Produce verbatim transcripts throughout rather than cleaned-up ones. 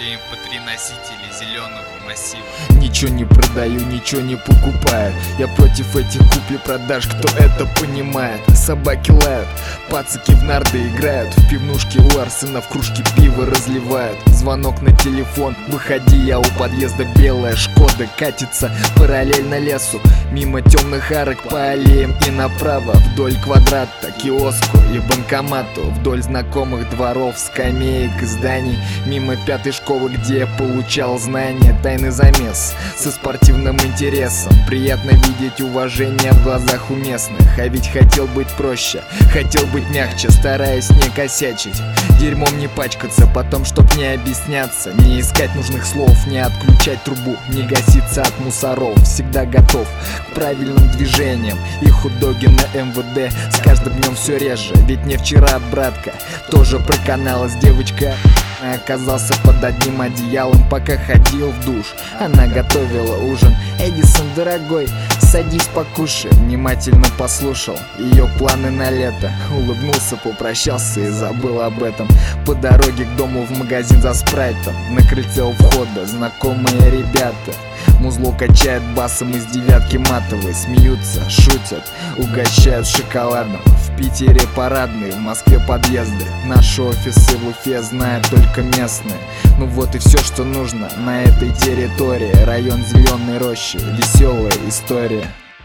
для эм пэ три носителей зеленого массива. Ничего не продаю, ничего не покупаю. Я против этих купли-продаж, кто это понимает. Собаки лают, пацаки в нарды играют. В пивнушке у Арсена в кружке пива разливают. Звонок на телефон, выходи, я у подъезда. Белая Шкода катится параллельно лесу, мимо темных арок по аллеям и направо. Вдоль квадрата, киоску и банкомату, вдоль знакомых дворов, скамеек и зданий, мимо пятой школы, где я получал знания. Тайный замес со спортивным интересом. Приятно видеть уважение в глазах у местных. А ведь хотел быть проще, хотел быть мягче, стараясь не косячить, дерьмом не пачкаться, потом чтоб не объясняться, не искать нужных слов, не отключать трубу, не гаситься от мусоров. Всегда готов к правильным движениям. И хот-доги на эм вэ дэ с каждым днем все реже. Ведь не вчера, братка, тоже проканалась девочка. Оказался под одним одеялом, пока ходил в душ. Она готовила ужин. Эдисон, дорогой, садись покушай. Внимательно послушал ее планы на лето. Улыбнулся, попрощался и забыл об этом. По дороге к дому в магазин за спрайтом. На крыльце у входа знакомые ребята. Музло качает басом из девятки матовой. Смеются, шутят, угощают шоколадом. В Питере парадные, в Москве подъезды. Наши офисы в Уфе знают только местные. Ну вот и все, что нужно на этой территории. Район Зеленой Рощи, веселая история.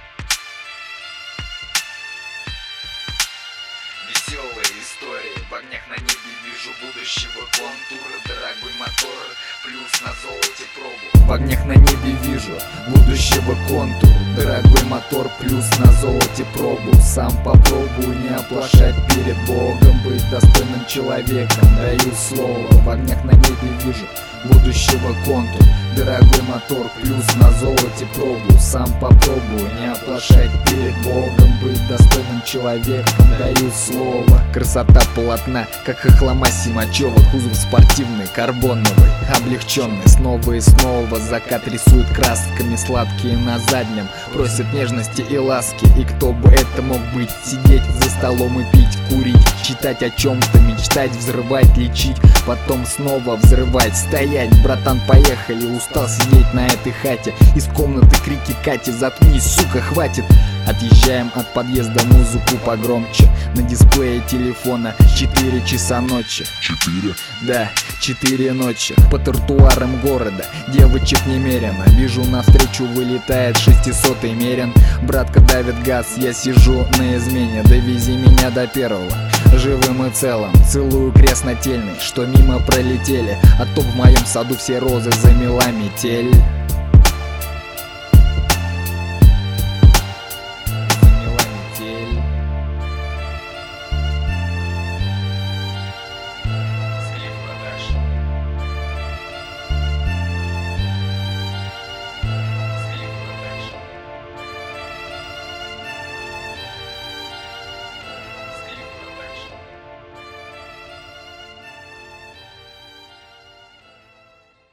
Веселая история. В огнях на небе вижу будущего контура. Дорогой мотор, плюс на золоте пробу. В огнях на небе вижу будущего контур. Дорогой мотор, плюс на золоте пробу. Сам попробую не оплошать перед Богом, быть достойным человеком, даю слово. В огнях на небе вижу будущего контур. Дорогой мотор, плюс на золоте пробу. Сам попробую не оплошать перед Богом, быть достойным человеком, даю слово. Красота полотна, как хохлома Симачева. Кузов спортивный, карбоновый, облегченный. Снова и снова закат рисует красками, сладкие на заднем просят нежности и ласки. И кто бы это мог быть? Сидеть за столом и пить, курить, читать о чем-то, мечтать, взрывать, лечить, потом снова взрывать. Стоять, братан, поехали, устал сидеть на этой хате. Из комнаты крики Кати: заткнись, сука, хватит. Отъезжаем от подъезда, музыку погромче. На дисплее телефона четыре часа ночи. Четыре? Да, четыре ночи. По тротуарам города девочек немерено. Вижу, навстречу вылетает шестисотый Мерин. Братка давит газ, я сижу на измене. Довези меня до первого, живым и целым. Целую крест нательный, что мимо пролетели. А то в моем саду все розы замела метель.